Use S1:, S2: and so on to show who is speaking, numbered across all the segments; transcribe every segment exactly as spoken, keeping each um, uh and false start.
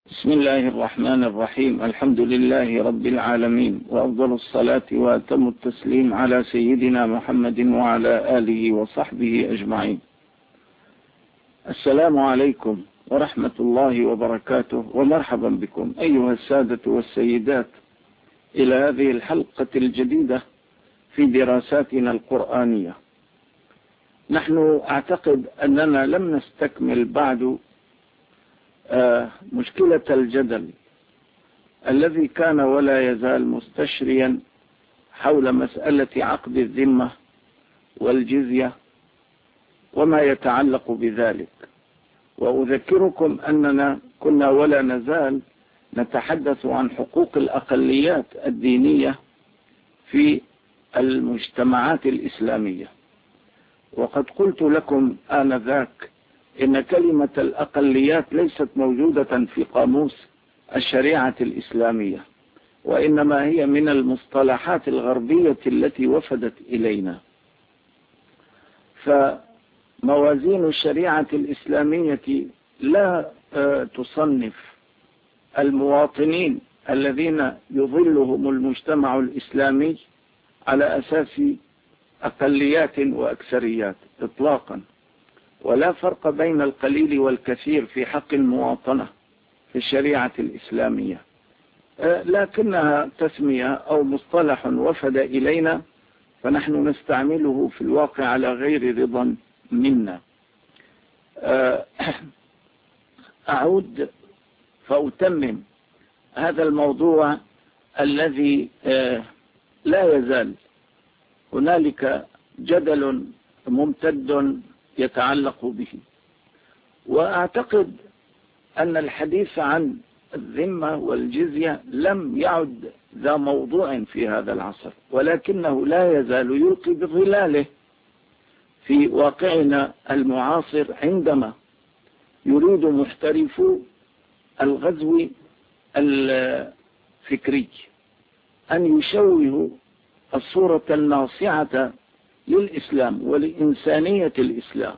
S1: بسم الله الرحمن الرحيم. الحمد لله رب العالمين، وأفضل الصلاة وأتم التسليم على سيدنا محمد وعلى آله وصحبه أجمعين. السلام عليكم ورحمة الله وبركاته، ومرحبا بكم أيها السادة والسيدات إلى هذه الحلقة الجديدة في دراساتنا القرآنية. نحن أعتقد أننا لم نستكمل بعد مشكلة الجدل الذي كان ولا يزال مستشريا حول مسألة عقد الذمة والجزية وما يتعلق بذلك. وأذكركم أننا كنا ولا نزال نتحدث عن حقوق الأقليات الدينية في المجتمعات الإسلامية، وقد قلت لكم آنذاك إن كلمة الأقليات ليست موجودة في قاموس الشريعة الإسلامية، وإنما هي من المصطلحات الغربية التي وفدت إلينا. فموازين الشريعة الإسلامية لا تصنف المواطنين الذين يظلهم المجتمع الإسلامي على أساس أقليات وأكثريات إطلاقا، ولا فرق بين القليل والكثير في حق المواطنة في الشريعة الإسلامية، لكنها تسمية أو مصطلح وفد إلينا، فنحن نستعمله في الواقع على غير رضا منا. أعود فأتمم هذا الموضوع الذي لا يزال هنالك جدل ممتد يتعلق به. وأعتقد أن الحديث عن الذمة والجزية لم يعد ذا موضوع في هذا العصر، ولكنه لا يزال يلقي بظلاله في واقعنا المعاصر، عندما يريد محترفو الغزو الفكري أن يشوهوا الصورة الناصعة للإسلام ولإنسانية الإسلام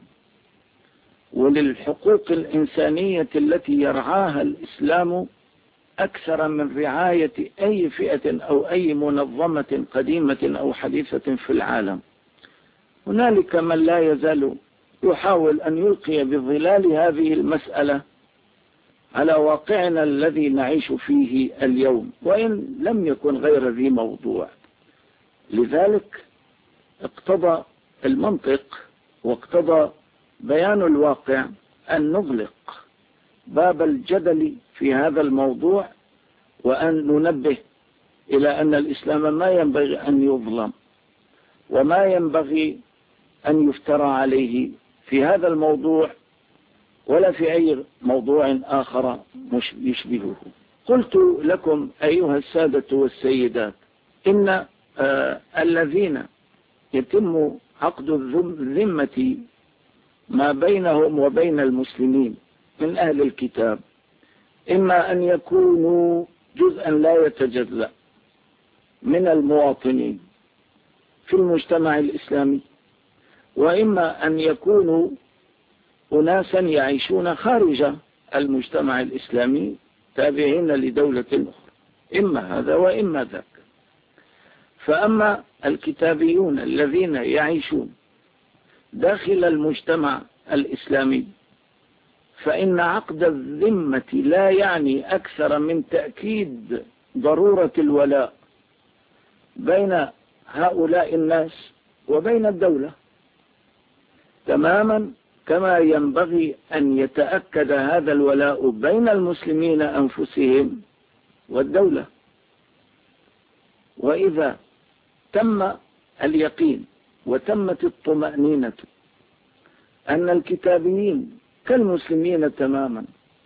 S1: وللحقوق الإنسانية التي يرعاها الإسلام أكثر من رعاية أي فئة أو أي منظمة قديمة أو حديثة في العالم. هنالك من لا يزال يحاول أن يلقي بظلال هذه المسألة على واقعنا الذي نعيش فيه اليوم، وإن لم يكن غير ذي موضوع. لذلك اقتضى المنطق واقتضى بيان الواقع أن نغلق باب الجدل في هذا الموضوع، وأن ننبه إلى أن الإسلام ما ينبغي أن يظلم، وما ينبغي أن يفترى عليه في هذا الموضوع ولا في أي موضوع آخر يشبهه. قلت لكم أيها السادة والسيدات إن آه الذين يتم عقد الذمة ما بينهم وبين المسلمين من أهل الكتاب إما أن يكونوا جزءا لا يتجزأ من المواطنين في المجتمع الإسلامي، وإما أن يكونوا أناسا يعيشون خارج المجتمع الإسلامي تابعين لدولة أخرى، إما هذا وإما ذاك. فأما الكتابيون الذين يعيشون داخل المجتمع الإسلامي فإن عقد الذمة لا يعني أكثر من تأكيد ضرورة الولاء بين هؤلاء الناس وبين الدولة، تماما كما ينبغي أن يتأكد هذا الولاء بين المسلمين أنفسهم والدولة. وإذا تم اليقين وتمت الطمأنينة أن الكتابيين كالمسلمين تماما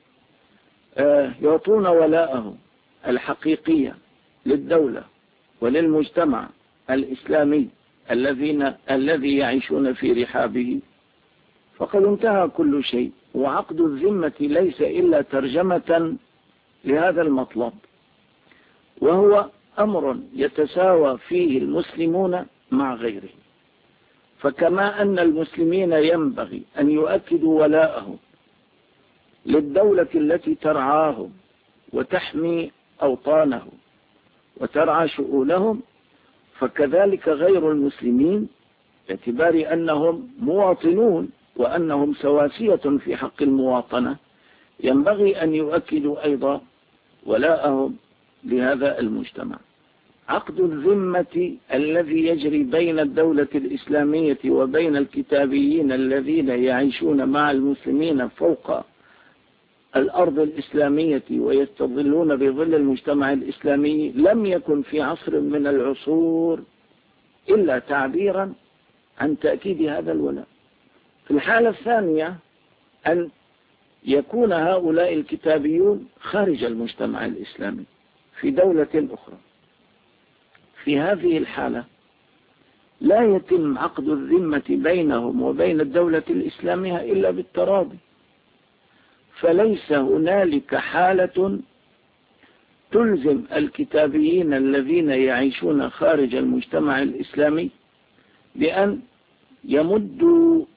S1: يعطون ولاءهم الحقيقية للدولة وللمجتمع الإسلامي الذين الذي يعيشون في رحابه، فقد انتهى كل شيء. وعقد الذمة ليس إلا ترجمة لهذا المطلب، وهو أمر يتساوى فيه المسلمون مع غيرهم. فكما أن المسلمين ينبغي أن يؤكدوا ولاءهم للدولة التي ترعاهم وتحمي أوطانه وترعى شؤونهم، فكذلك غير المسلمين باعتبار أنهم مواطنون وأنهم سواسية في حق المواطنة ينبغي أن يؤكدوا أيضا ولاءهم لهذا المجتمع. عقد الذمة الذي يجري بين الدولة الإسلامية وبين الكتابيين الذين يعيشون مع المسلمين فوق الأرض الإسلامية ويستظلون بظل المجتمع الإسلامي لم يكن في عصر من العصور إلا تعبيرا عن تأكيد هذا الولاء. في الحالة الثانية أن يكون هؤلاء الكتابيون خارج المجتمع الإسلامي في دولة أخرى. في هذه الحالة لا يتم عقد الذمة بينهم وبين الدولة الإسلامية إلا بالتراضي، فليس هنالك حالة تلزم الكتابيين الذين يعيشون خارج المجتمع الإسلامي بأن يمدوا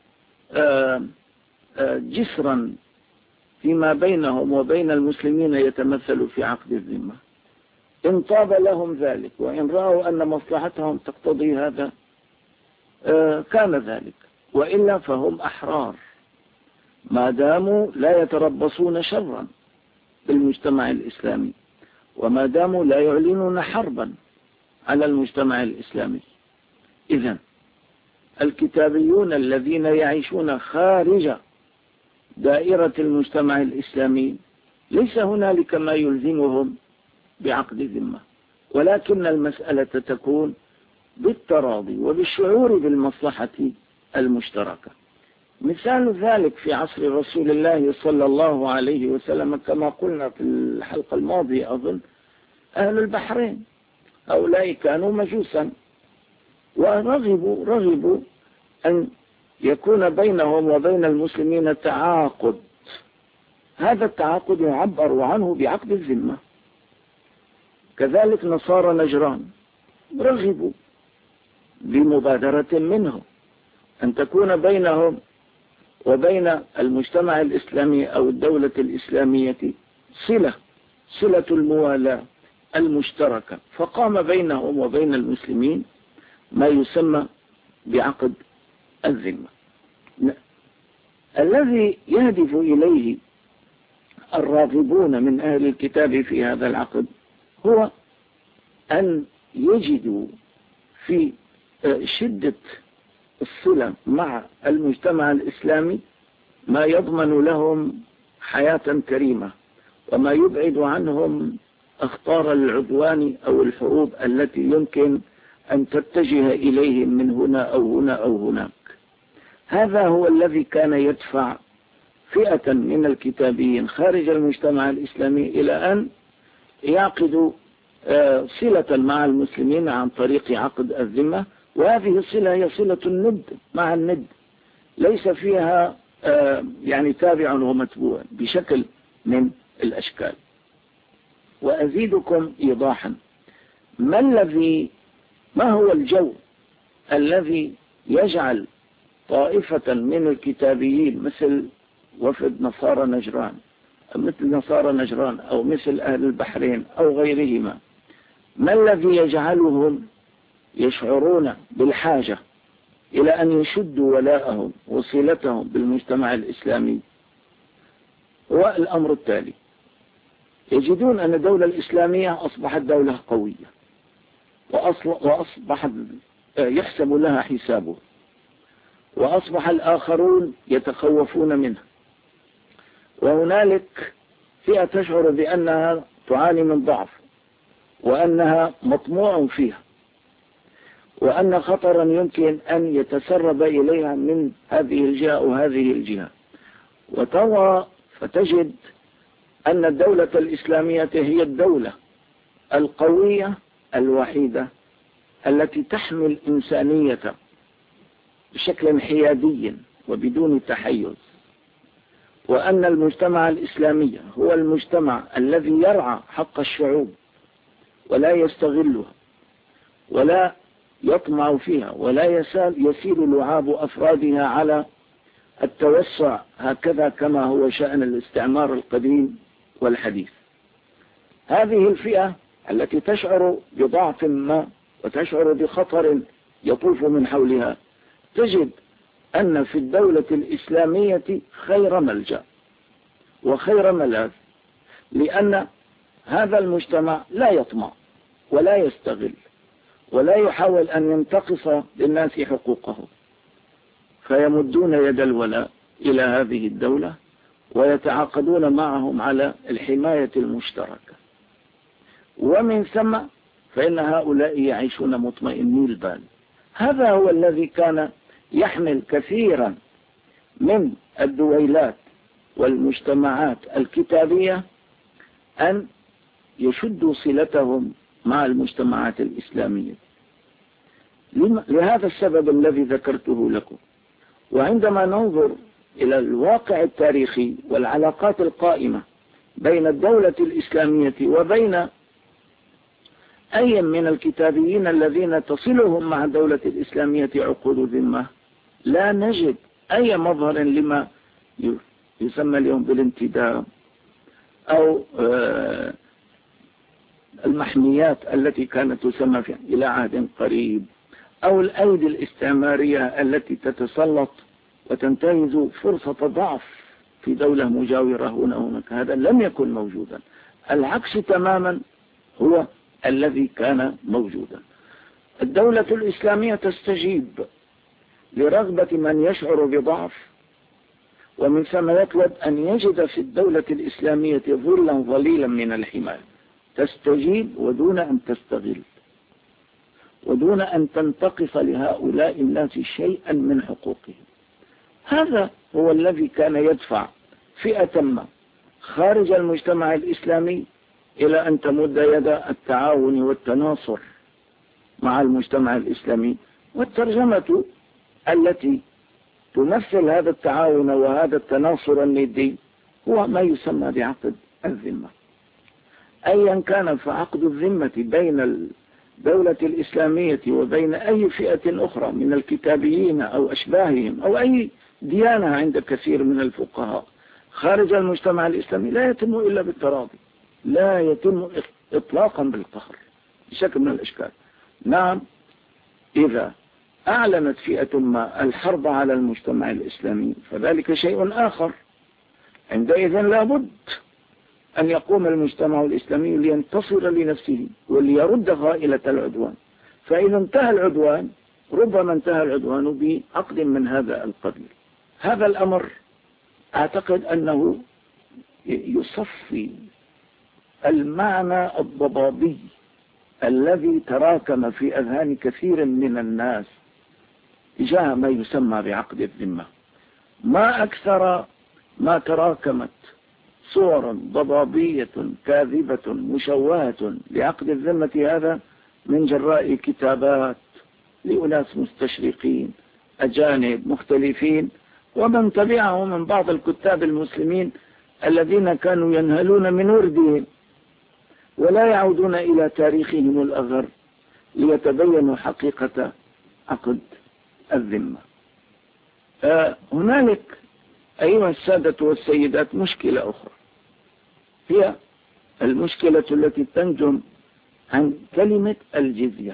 S1: جسرا فيما بينهم وبين المسلمين يتمثل في عقد الذمة. إن طاب لهم ذلك وإن رأوا أن مصلحتهم تقتضي هذا كان ذلك، وإلا فهم أحرار ما داموا لا يتربصون شرا بالمجتمع الإسلامي، وما داموا لا يعلنون حربا على المجتمع الإسلامي. إذن الكتابيون الذين يعيشون خارج دائرة المجتمع الإسلامي ليس هنالك ما يلزمهم بعقد ذمة، ولكن المسألة تكون بالتراضي وبالشعور بالمصلحة المشتركة. مثال ذلك في عصر رسول الله صلى الله عليه وسلم كما قلنا في الحلقة الماضية أظن، أهل البحرين هؤلاء كانوا مجوسا ورغبوا رغبوا أن يكون بينهم وبين المسلمين تعاقد. هذا التعاقد يعبر عنه بعقد الذمة. كذلك نصارى نجران رغبوا بمبادرة منهم أن تكون بينهم وبين المجتمع الإسلامي أو الدولة الإسلامية صلة صلة الموالاة المشتركة، فقام بينهم وبين المسلمين ما يسمى بعقد الذمة. الذي يهدف إليه الراغبون من أهل الكتاب في هذا العقد هو أن يجدوا في شدة الصلة مع المجتمع الإسلامي ما يضمن لهم حياة كريمة وما يبعد عنهم أخطار العدوان أو الحروب التي يمكن أن تتجه إليهم من هنا أو هنا أو هناك. هذا هو الذي كان يدفع فئة من الكتابيين خارج المجتمع الإسلامي إلى أن يعقدوا صلة مع المسلمين عن طريق عقد الذمة، وهذه الصلة هي صلة الند مع الند، ليس فيها يعني تابع ومتبوع بشكل من الأشكال. وأزيدكم إيضاحا، ما الذي ما هو الجو الذي يجعل طائفة من الكتابيين مثل وفد نصارى نجران مثل نصارى نجران أو مثل أهل البحرين أو غيرهما، ما الذي يجعلهم يشعرون بالحاجة إلى أن يشدوا ولاءهم وصلتهم بالمجتمع الإسلامي؟ هو الأمر التالي: يجدون أن الدولة الإسلامية أصبحت دولة قوية وأصبحت يحسب لها حسابه، وأصبح الآخرون يتخوفون منها، وهنالك فئة تشعر بأنها تعاني من ضعف وأنها مطموع فيها وأن خطرا يمكن أن يتسرب إليها من هذه الجهة وهذه الجهة، وترى فتجد أن الدولة الإسلامية هي الدولة القوية الوحيدة التي تحمي الإنسانية بشكل حيادي وبدون تحيز، وأن المجتمع الإسلامي هو المجتمع الذي يرعى حق الشعوب ولا يستغلها ولا يطمع فيها ولا يسال يسيل لعاب أفرادها على التوسع هكذا كما هو شأن الاستعمار القديم والحديث. هذه الفئة التي تشعر بضعف ما وتشعر بخطر يطوف من حولها تجد أن في الدولة الإسلامية خير ملجأ وخير ملاذ، لأن هذا المجتمع لا يطمع ولا يستغل ولا يحاول أن ينتقص للناس حقوقه، فيمدون يد الولاء إلى هذه الدولة ويتعاقدون معهم على الحماية المشتركة، ومن ثم فإن هؤلاء يعيشون مطمئني البال. هذا هو الذي كان يحمل كثيرا من الدويلات والمجتمعات الكتابية أن يشدوا صلتهم مع المجتمعات الإسلامية لهذا السبب الذي ذكرته لكم. وعندما ننظر إلى الواقع التاريخي والعلاقات القائمة بين الدولة الإسلامية وبين أي من الكتابيين الذين تصلهم مع الدولة الإسلامية عقود ذمة، لا نجد أي مظهر لما يسمى اليوم بالانتداب أو المحميات التي كانت تسمى في إلى عهد قريب، أو الأيدي الاستعمارية التي تتسلط وتنتهز فرصة ضعف في دولة مجاورة هنا هناك. هذا لم يكن موجودا، العكس تماما هو الذي كان موجودا. الدولة الإسلامية تستجيب لرغبة من يشعر بضعف، ومن ثم يطلب أن يجد في الدولة الإسلامية ظلا ظليلا من الحماية، تستجيب ودون أن تستغل ودون أن تنتقص لهؤلاء الناس شيئا من حقوقهم. هذا هو الذي كان يدفع فئة ما خارج المجتمع الإسلامي إلى أن تمد يد التعاون والتناصر مع المجتمع الإسلامي. والترجمة التي تمثل هذا التعاون وهذا التناصر الندي هو ما يسمى بعقد الذمة. أيا كان فعقد الذمة بين الدولة الإسلامية وبين أي فئة أخرى من الكتابيين أو أشباههم أو أي ديانة عند كثير من الفقهاء خارج المجتمع الإسلامي لا يتم إلا بالتراضي، لا يتم إطلاقا بالقهر بشكل من الأشكال. نعم، إذا أعلنت فئة ما الحرب على المجتمع الإسلامي فذلك شيء آخر، عندئذ لابد أن يقوم المجتمع الإسلامي لينتصر لنفسه وليرد غائلة العدوان. فإذا انتهى العدوان ربما انتهى العدوان بعقد من هذا القبيل. هذا الأمر أعتقد أنه يصفي المعنى الضبابي الذي تراكم في أذهان كثير من الناس تجاه ما يسمى بعقد الذمة. ما أكثر ما تراكمت صور ضبابية كاذبة مشوهة لعقد الذمة هذا من جراء كتابات لأناس مستشرقين أجانب مختلفين، ومن تبعهم من بعض الكتاب المسلمين الذين كانوا ينهلون من وردهم ولا يعودون إلى تاريخهم الأغر ليتبينوا حقيقة عقد الذمة. هنالك أيها السادة والسيدات مشكلة أخرى، هي المشكلة التي تنجم عن كلمة الجزية.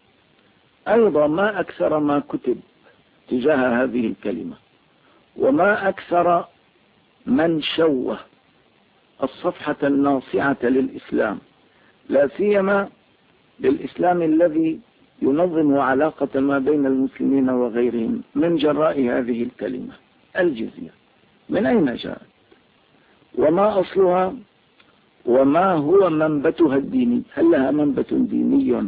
S1: أيضا ما أكثر ما كتب تجاه هذه الكلمة، وما أكثر من شوه الصفحة الناصعة للإسلام، لا سيما للإسلام الذي ينظم علاقة ما بين المسلمين وغيرهم من جراء هذه الكلمة الجزية. من أين جاءت وما أصلها وما هو منبتها الديني؟ هل لها منبت ديني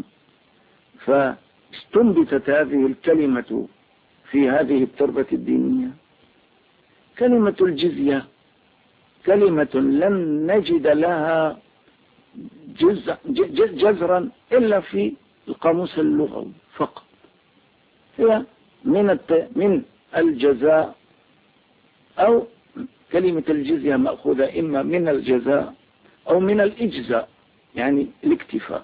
S1: فاستنبتت هذه الكلمة في هذه التربة الدينية؟ كلمة الجزية كلمة لم نجد لها جذرا إلا في القاموس اللغوي فقط. هي من من الجزاء، أو كلمة الجزية مأخوذة إما من الجزاء أو من الإجزاء، يعني الاكتفاء.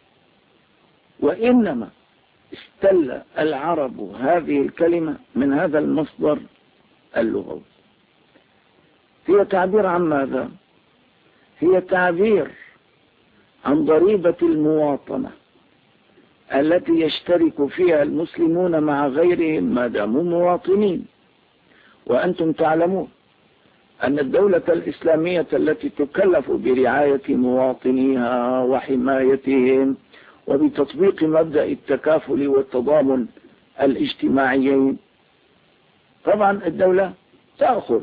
S1: وإنما استل العرب هذه الكلمة من هذا المصدر اللغوي. هي تعبير عن ماذا؟ هي تعبير عن ضريبة المواطنة التي يشترك فيها المسلمون مع غيرهم ما داموا مواطنين. وأنتم تعلمون أن الدولة الإسلامية التي تكلف برعاية مواطنيها وحمايتهم وبتطبيق مبدأ التكافل والتضامن الاجتماعيين، طبعا الدولة تأخذ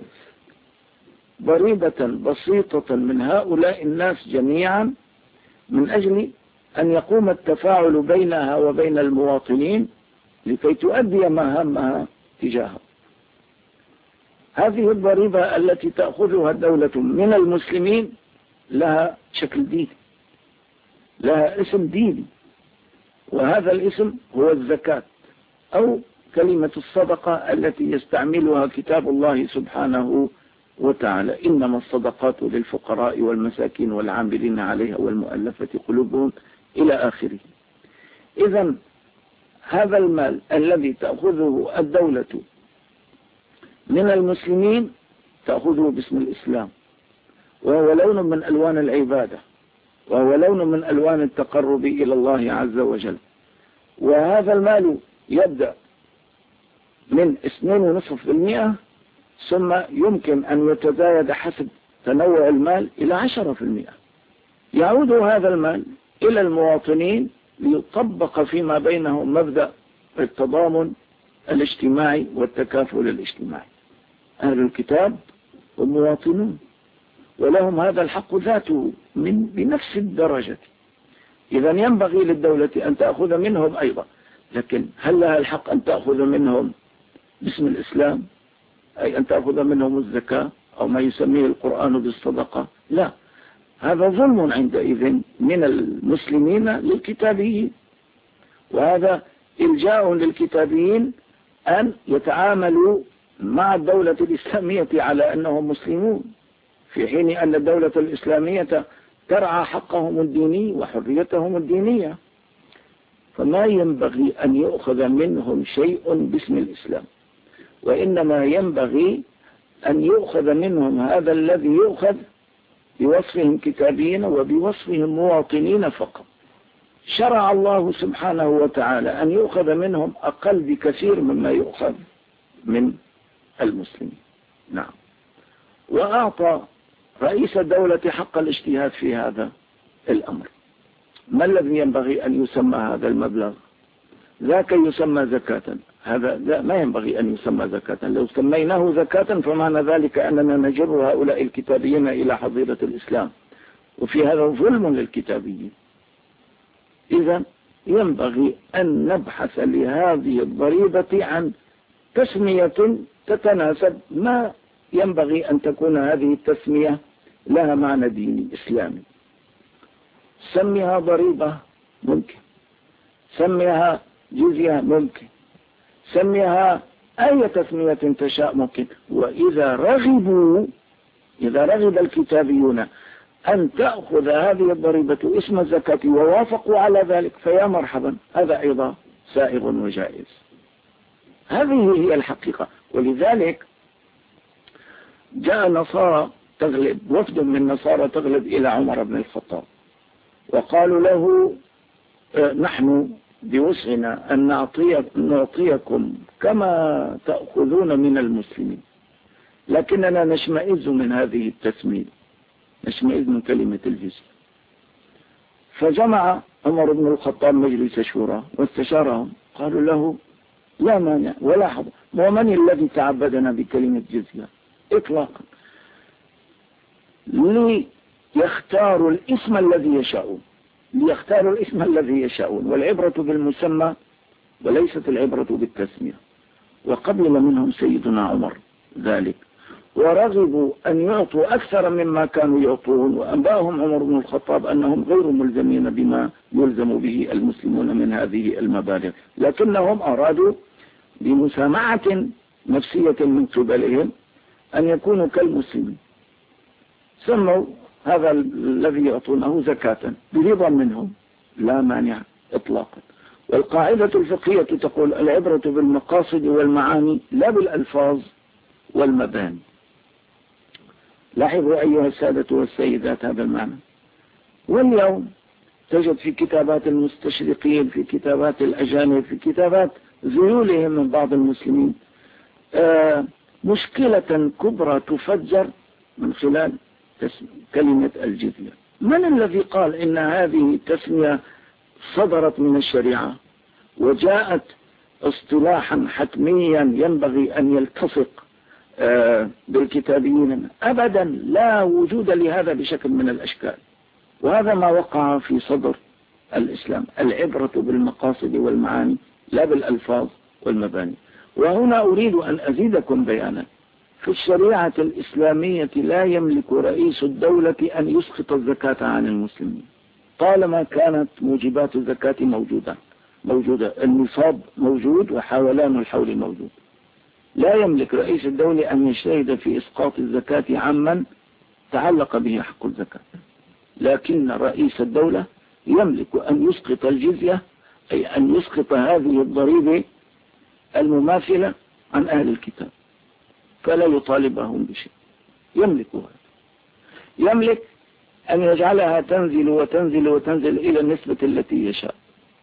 S1: ضريبة بسيطة من هؤلاء الناس جميعا من أجل أن يقوم التفاعل بينها وبين المواطنين لكي تؤدي مهامها تجاههم. هذه الضريبة التي تأخذها الدولة من المسلمين لها شكل ديني، لها اسم ديني، وهذا الاسم هو الزكاة أو كلمة الصدقة التي يستعملها كتاب الله سبحانه وتعالى: إنما الصدقات للفقراء والمساكين والعاملين عليها والمؤلفة قلوبهم إلى آخره. إذن هذا المال الذي تأخذه الدولة من المسلمين تأخذه باسم الإسلام، وهو لون من ألوان العبادة، وهو لون من ألوان التقرب إلى الله عز وجل. وهذا المال يبدأ من اثنين ونصف بالمئة، ثم يمكن أن يتزايد حسب تنوع المال إلى عشرة في المئة. يعود هذا المال إلى المواطنين ليطبق فيما بينهم مبدأ التضامن الاجتماعي والتكافل الاجتماعي. أهل الكتاب هم مواطنون ولهم هذا الحق ذاته من بنفس الدرجة. إذا ينبغي للدولة أن تأخذ منهم أيضا، لكن هل لها الحق أن تأخذ منهم باسم الإسلام، أي أن تأخذ منهم الزكاة أو ما يسميه القرآن بالصدقة؟ لا، هذا ظلم عندئذ من المسلمين للكتابيين، وهذا إلجاء للكتابيين أن يتعاملوا مع الدولة الإسلامية على أنهم مسلمون، في حين أن الدولة الإسلامية ترعى حقهم الديني وحريتهم الدينية. فما ينبغي أن يؤخذ منهم شيء باسم الإسلام، وإنما ينبغي أن يؤخذ منهم هذا الذي يؤخذ بوصفهم كتابيين وبوصفهم مواطنين فقط. شرع الله سبحانه وتعالى أن يؤخذ منهم أقل بكثير مما يؤخذ من المسلمين. نعم. وأعطى رئيس الدولة حق الاجتهاد في هذا الأمر. ما الذي ينبغي أن يسمى هذا المبلغ؟ ذاك يسمى زكاة، هذا ما ينبغي أن يسمى زكاة. لو سميناه زكاة فمعنى ذلك أننا نجر هؤلاء الكتابيين إلى حظيرة الإسلام، وفي هذا ظلم للكتابيين. إذا ينبغي أن نبحث لهذه الضريبة عن تسمية تتناسب، ما ينبغي أن تكون هذه التسمية لها معنى ديني إسلامي. سميها ضريبة ممكن، سميها جزية ممكن، سميها أي تسمية تشاء ممكن. وإذا رغبوا إذا رغب الكتابيون أن تأخذ هذه الضريبة اسم الزكاة ووافقوا على ذلك فيا مرحبا، هذا أيضا سائغ وجائز. هذه هي الحقيقة. ولذلك جاء نصارى تغلب، وفد من نصارى تغلب إلى عمر بن الخطاب، وقالوا له نحن بوسعنا أن نعطيكم كما تأخذون من المسلمين، لكننا نشمئز من هذه التسمية، نشمئز من كلمة الجزية. فجمع عمر بن الخطاب مجلس شورى واستشارهم، قالوا له لا مانع ولا حظ، ومن الذي تعبدنا بكلمة جزية إطلاقا، ليختاروا الاسم الذي يشاءون، ليختاروا الاسم الذي يشاءون، والعبرة بالمسمى وليست العبرة بالتسمية. وقبل منهم سيدنا عمر ذلك، ورغبوا أن يعطوا أكثر مما كانوا يعطون، وأنباهم عمر بن الخطاب أنهم غير ملزمين بما يلزم به المسلمون من هذه المبالغ، لكنهم أرادوا بمسامعة نفسية من قبلهم أن يكونوا كالمسلمين، سموا هذا الذي يعطونه زكاة برضا منهم، لا مانع إطلاقا. والقاعدة الفقهية تقول العبرة بالمقاصد والمعاني لا بالألفاظ والمباني. لاحظوا أيها السادة والسيدات هذا المعنى. واليوم تجد في كتابات المستشرقين، في كتابات الأجانب، في كتابات ذيولهم من بعض المسلمين آه مشكلة كبرى تفجر من خلال كلمة الجزية. من الذي قال إن هذه التسمية صدرت من الشريعة وجاءت اصطلاحا حتميا ينبغي أن يلتصق آه بالكتابيين؟ أبدا، لا وجود لهذا بشكل من الأشكال. وهذا ما وقع في صدر الإسلام، العبرة بالمقاصد والمعاني لا بالألفاظ والمباني. وهنا أريد أن أزيدكم بيانا. في الشريعة الإسلامية لا يملك رئيس الدولة أن يسقط الزكاة عن المسلمين طالما كانت موجبات الزكاة موجودة موجودة النصاب موجود وحولان الحول موجود. لا يملك رئيس الدولة أن يجتهد في إسقاط الزكاة عمن تعلق به حق الزكاة، لكن رئيس الدولة يملك أن يسقط الجزية، أي أن يسقط هذه الضريبة المماثلة عن أهل الكتاب، فلا يطالبهم بشيء. يملك هذا، يملك أن يجعلها تنزل وتنزل وتنزل إلى النسبة التي يشاء،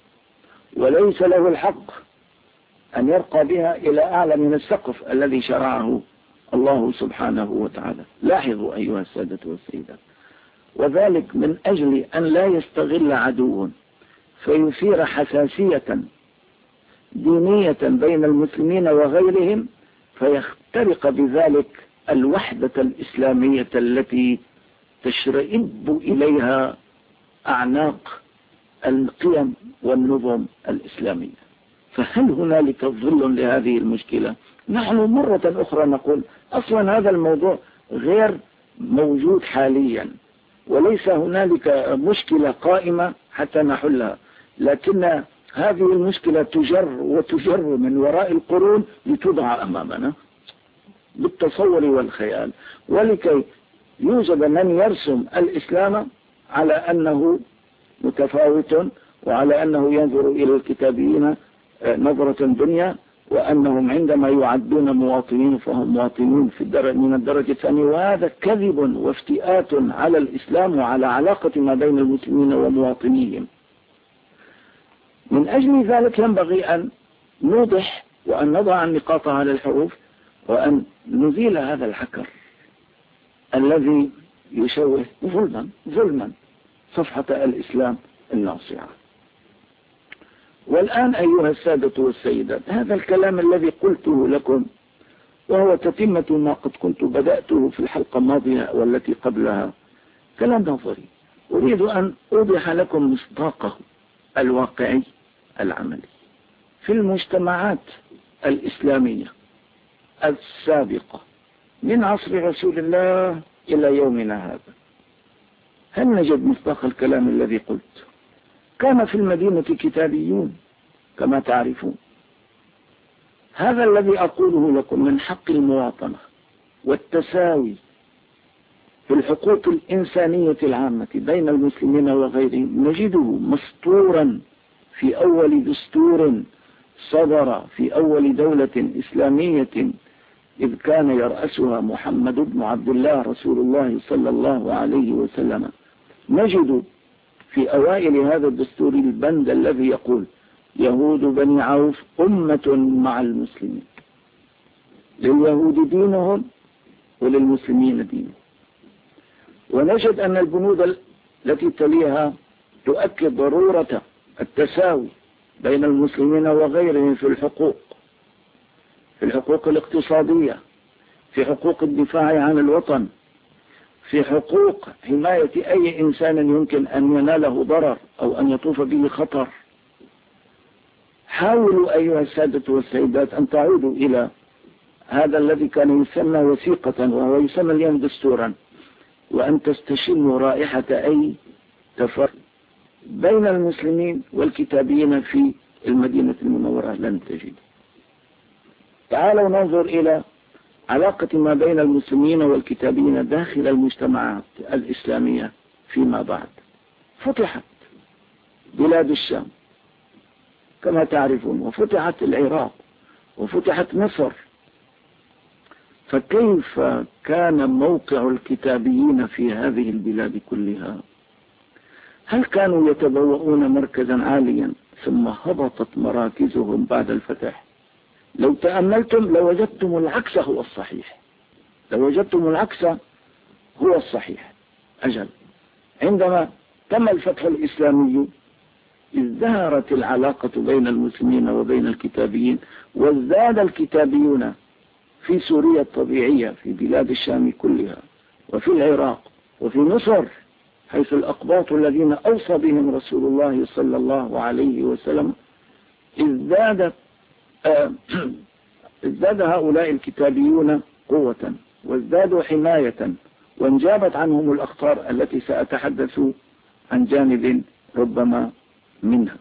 S1: وليس له الحق أن يرقى بها إلى أعلى من السقف الذي شرعه الله سبحانه وتعالى. لاحظوا أيها السادة والسيدات، وذلك من أجل أن لا يستغل عدو فيثير حساسية دينية بين المسلمين وغيرهم، فيخترق بذلك الوحدة الإسلامية التي تشرئب إليها أعناق القيم والنظم الإسلامية. فهل هنالك ظل لهذه المشكلة؟ نحن مرة أخرى نقول أصلا هذا الموضوع غير موجود حاليا، وليس هنالك مشكلة قائمة حتى نحلها، لكن هذه المشكلة تجر وتجر من وراء القرون لتضع أمامنا بالتصور والخيال، ولكي يوجد من يرسم الإسلام على أنه متفاوت وعلى أنه ينظر إلى الكتابيين نظرة دنيا، وأنهم عندما يعدون مواطنين فهم مواطنين في الدرجة من الدرجة الثانية. وهذا كذب وافتئات على الإسلام وعلى علاقة ما بين المسلمين ومواطنيهم. من أجل ذلك ينبغي أن نوضح وأن نضع النقاط على الحروف وأن نزيل هذا الحكر الذي يشوه ظلما ظلما صفحة الإسلام الناصعة. والآن أيها السادة والسيدات، هذا الكلام الذي قلته لكم وهو تتمة ما قد كنت بدأته في الحلقة الماضية والتي قبلها كلام نظري، أريد أن أوضح لكم مصداقه الواقعي العملي في المجتمعات الإسلامية السابقة من عصر رسول الله إلى يومنا هذا. هل نجد مصداق الكلام الذي قلت؟ كان في المدينة كتابيون كما تعرفون. هذا الذي أقوله لكم من حق المواطنة والتساوي في الحقوق الإنسانية العامة بين المسلمين وغيرهم نجده مسطورا في أول دستور صدر في أول دولة إسلامية إذ كان يرأسها محمد بن عبد الله رسول الله صلى الله عليه وسلم. نجد في أوائل هذا الدستور البند الذي يقول: يهود بني عوف أمة مع المسلمين، لليهود دينهم وللمسلمين دينهم. ونجد أن البنود التي تليها تؤكد ضرورة التساوي بين المسلمين وغيرهم في الحقوق، في الحقوق الاقتصادية، في حقوق الدفاع عن الوطن، في حقوق حماية أي إنسان يمكن أن يناله ضرر أو أن يطوف به خطر. حاولوا أيها السادة والسيدات أن تعودوا إلى هذا الذي كان يسمى وثيقة وهو يسمى اليوم دستورا، وأن تستشموا رائحة أي تفرق بين المسلمين والكتابيين في المدينة المنورة لن تجد. تعالوا ننظر إلى علاقة ما بين المسلمين والكتابيين داخل المجتمعات الإسلامية فيما بعد. فتحت بلاد الشام كما تعرفون، وفتحت العراق، وفتحت مصر. فكيف كان موقع الكتابيين في هذه البلاد كلها؟ هل كانوا يتبوؤون مركزا عاليا ثم هبطت مراكزهم بعد الفتح؟ لو تأملتم لوجدتم العكس هو الصحيح، لوجدتم العكس هو الصحيح. أجل عندما تم الفتح الإسلامي ازدهرت العلاقة بين المسلمين وبين الكتابيين، وازداد الكتابيون في سوريا الطبيعية، في بلاد الشام كلها، وفي العراق، وفي مصر، حيث الأقباط الذين أوصى بهم رسول الله صلى الله عليه وسلم ازدادت آه ازداد هؤلاء الكتابيون قوة، وازدادوا حماية، وانجابت عنهم الأخطار التي سأتحدث عن جانب ربما منها.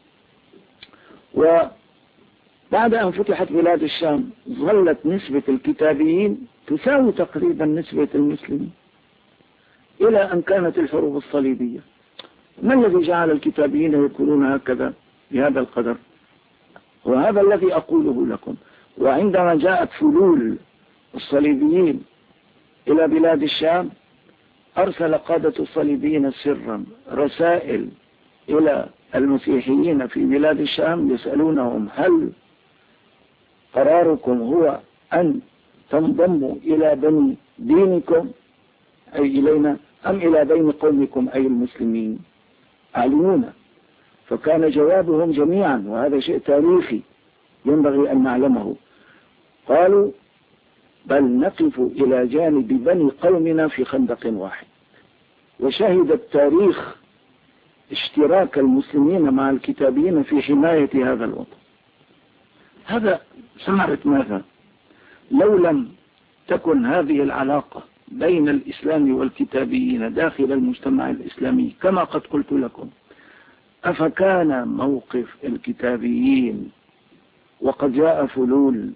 S1: وبعد أن فتحت بلاد الشام ظلت نسبة الكتابيين تساوي تقريبا نسبة المسلمين، إلى أن كانت الحروب الصليبية. ما الذي جعل الكتابيين يكونون هكذا بهذا القدر؟ وهذا الذي أقوله لكم. وعندما جاءت فلول الصليبيين إلى بلاد الشام أرسل قادة الصليبيين سرا رسائل إلى المسيحيين في بلاد الشام يسألونهم هل قراركم هو أن تنضموا إلى بني دينكم أي إلينا أم إلى بين قومكم أي المسلمين؟ أعلمونا. فكان جوابهم جميعا، وهذا شيء تاريخي ينبغي أن نعلمه، قالوا بل نقف إلى جانب بني قومنا في خندق واحد. وشهد التاريخ اشتراك المسلمين مع الكتابيين في حماية هذا الوطن. هذا ثمرة ماذا؟ لو لم تكن هذه العلاقة بين الإسلام والكتابيين داخل المجتمع الإسلامي كما قد قلت لكم، أفكان موقف الكتابيين وقد جاء فلول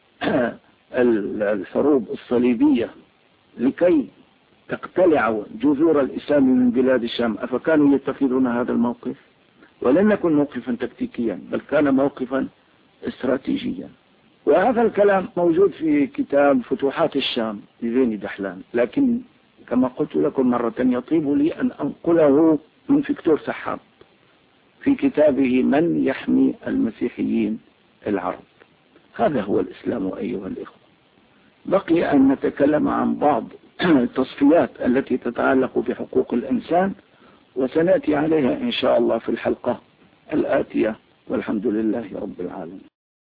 S1: الحروب الصليبية لكي تقتلع جذور الإسلام من بلاد الشام، أفكانوا يتخذون هذا الموقف؟ ولم يكن موقفا تكتيكيا، بل كان موقفا استراتيجيا. وهذا الكلام موجود في كتاب فتوحات الشام لزين دحلان، لكن كما قلت لكم مرة يطيب لي أن أنقله من فيكتور سحاب في كتابه من يحمي المسيحيين العرب. هذا هو الإسلام أيها الإخوة. بقي أن نتكلم عن بعض التصفيات التي تتعلق بحقوق الإنسان، وسنأتي عليها إن شاء الله في الحلقة الآتية، والحمد لله رب العالمين.